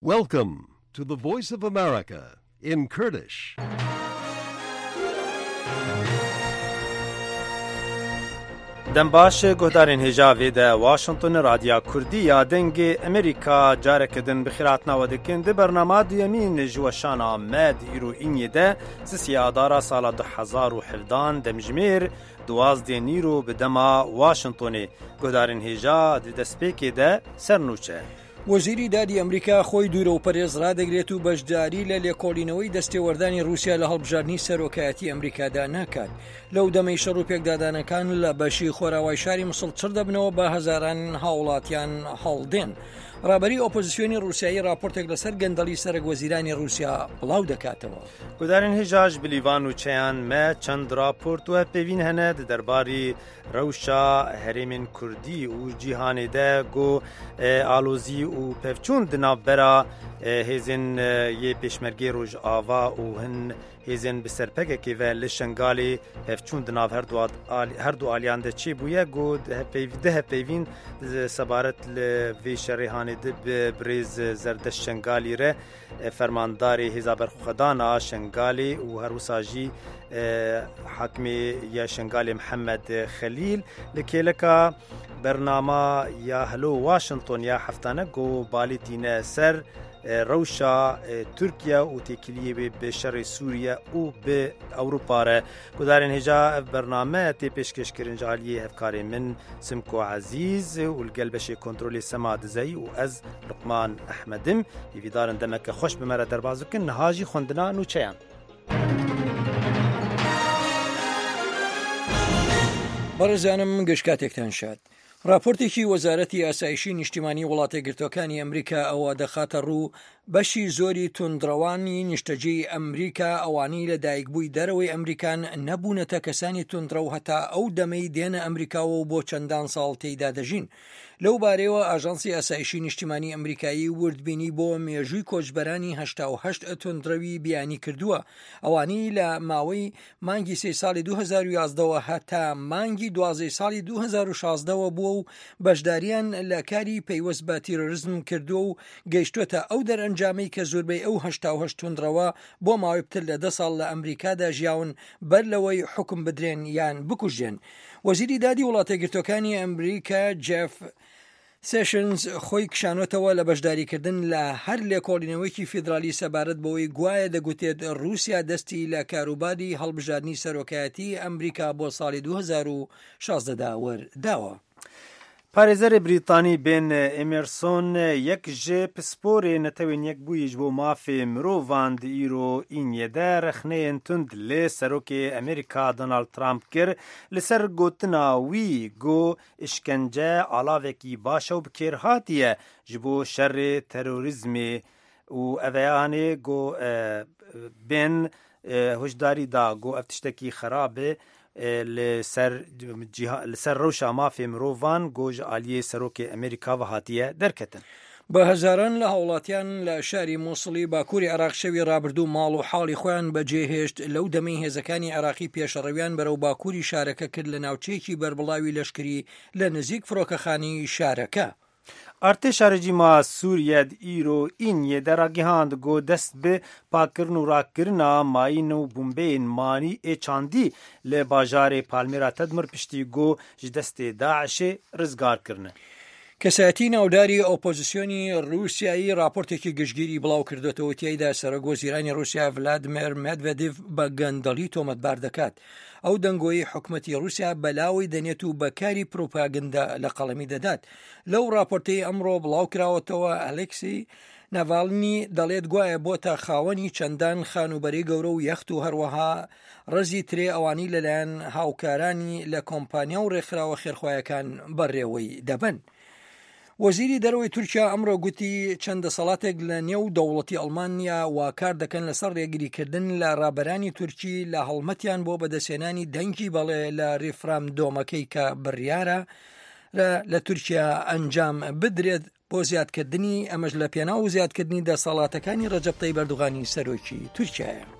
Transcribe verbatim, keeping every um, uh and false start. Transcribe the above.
Welcome to the Voice of America in Kurdish. دم باش گهدارین هجاوی ده واشنطن رادیا کردی یا دنگ امریکا جاره کدن بخیرات نوادکن ده برنامه دیمین جوشان آمد ایرو اینی ده سسی آدارا سال دو هزار و هفدان دمجمیر دوازده نیرو بدما واشنطنی گهدارین هجا ده دسپیکی ده سرنوچه. وەزیری دادی ئەمریکا خۆی دوورە و پەرێز ڕادەگرێت و بەشداری لە لێکۆڵینەوەی دەستێوەردانی رووسیا لە هەڵبژاردنی سەرۆکایەتی ئەمریکادا ناکات. لەو دەمەی شەڕ و پێکدادانەکان لە بەشی خۆراوای شاری موسڵ چڕ دەبنەوە بە هەزاران هاوڵاتیان هەڵدێن. ڕابەری ئۆپۆزیسیۆنی رووسیایی راپۆرتێک لەسەر گەندەڵی سەرۆکوەزیرانی رووسیا بڵاو دەکاتەوە. گودارین هێژاش بلیڤان و چیان مە چەند راپۆرت و پێوین هەنە دەرباری ڕەوشە هەرێمên کوردی و جیهانێدا گۆ ئالۆزی و پێفچوون دناوبەرە هێزن یê pêşmergê Rojava û hin hêzên bi serpekekê ve li Şengalê pevçûn di nav her du aliyan de çêbûye got di hevpeyvîn sebaret li vê şerêhanê de bi birêz Zerdeş Şengalî re fermandarê hêza berxwedana Şengalê û her wisa jî hakimê ya Şengalê Mihemed Xelîl li kêleka bernama ya Hello Washington ya heftane got balê tîne ser روشا ترکیه و تکلیه به شر سوریه و به اروپا را گذارن هجا برنامه تی پیشکش کردن جالیه افکار من سمکو عزیز و القلبش کنترل سماد زی و از لقمان احمدم یویدارن دمک خوش بمره در بازو کن نهاجی خوندنا نوچیان بەڕێزانم گەشتکاتێکتان شاد. راپۆرتێکی وەزارەتی ئاسایشی نیشتیمانی وڵاتە گرتوەکانی ئەمریکا ئەوە دەخاتە ڕوو بەشی زۆری توندڕەوانی نیشتەجێی ئەمریکا ئەوانەی لە دایکبووی دەرەوەی ئەمریکان نەبوونەتە کەسانی توندڕە و هەتا ئەو دەمەی دێنە ئەمریکاوە و بۆ چەندان ساڵ تێیدا دەژین. لەو بارەوە ئاژانسی ئاسایشی نیشتیمانی ئەمریکایی وردبینی بۆ مێژووی کۆچبەرانی هەشتا و هەشت توندڕەوی بیانی کردووە ئەوانەی لە ماوەی مانگی سێ ساڵی دوو هەزار و یازدەوە هەتا مانگی دوازدەی ساڵی دوو هەزار و شازدەوە بووە و بەشداریان لە کاری پەیوەست بە تیرۆریزم کردووە و گەیشتوتە ئەو دەرئەنجامەی کە زۆربەی ئەو هەشتا و هەشت توندڕەوە بۆ ماوەی پتر لە دە ساڵ لە ئەمریکادا ژیاون بەر لەوەی حکم بدرێن یان بکوژێن. وەزیری دادی وڵاتە گرتوەکانی ئەمریکا جێف سێشنز خۆی کشانوتەوە لە بەشداریکردن لە هەر لێکۆڵینەوەیکی فیدرالی سەبارەت بەوەی گوایە دەگوتێت رووسیا دەستی لە کاروباری هەڵبژاردنی سەرۆکایەتی ئەمریکا بۆ ساڵی دوو هەزار و شازدەدا وەرداوە. پارێزەرê Brîtanî bên Emerson yek ji pisporê netewên yekbûyî ji bo mafê mirovan di îro Îniyê de rexneyên tund lê serokê Amerîka Donald Trump kir li ser gotina wî got işkence alavekî baş û bikêrhatiye ji bo şerê terorîzmê û eveyanê got bên hişdarî da got ev tiştekî xerab e لسر روشا مافی مروان گوج عالیه سروک امریکا و هاتیه درکتن. بە هەزاران لە هاوڵاتیان لە شاری مووسڵی باکووری عێراق شەوی ڕابردوو ماڵ و حاڵی خۆیان بەجێهێشت لەو دەمەی هێزەکانی عێراقی پێشەڕەویان بەرەو باکووری شارەکە کرد لە ناوچەیەکی بەربڵاوی لەشکری لە نزیک فڕۆکەخانی شارەکە. ارتشا رژیما سوریه ایرو اینیه دراگیهاند گو دست به پاکرن و راکرنا ماین و بومبین مانی ایچاندی لی باجار پالمیرا تدمر پشتی گو جدست داعش رزگار کرنه. کەسایەتی ناوداری ئۆپۆزیسیۆنی رووسیایی راپۆرتێکی گشتگیری بڵاو کردوێتەوە تیایدا سەرۆکوەزیرانی رووسیا ڤلادیمیر مێدڤێدیڤ بە گەندەڵی تۆمەتبار دەکات. ئەو دەنگۆیی حکومەتی رووسیا بەلاوی دەنێت و بەکاری پرۆپاگەندە لە قەڵەمی دەدات. لەو راپۆرتەی ئەمڕۆ بڵاو کراوەتەوە ئەلێکسی ناڤالنی دەڵێت گوایە بۆتە خاوەنی چەندان خانوبەری گەورە و یەخت و هەروەها ڕەزی ترێ ئەوانی لەلایەن هاوکارانی لە کۆمپانیا و ڕێکخراوە خێرخوایەکان بەڕێوەی دەبن. وەزیری دەرەوەی تورکیا ئەمڕۆ گوتی چەند دەسەڵاتێک لە نێو دەوڵەتی ئەڵمانیا واکار دەکەن لەسەر ڕێگریکردن لە ڕابەرانی تورکی لە هەڵمەتیان بۆ بەدەسێنانی دەنگی بەڵێ لە ڕێفرەندۆمەکەی کە بڕیارە لە تورکیا ئەنجام بدرێت بۆ زیادکردنی ئەمەش لە پێناو زیادکردنی دەسەڵاتەکانی ڕەجەب تەیب ئەردوغانی سەرۆکی تورکیایە.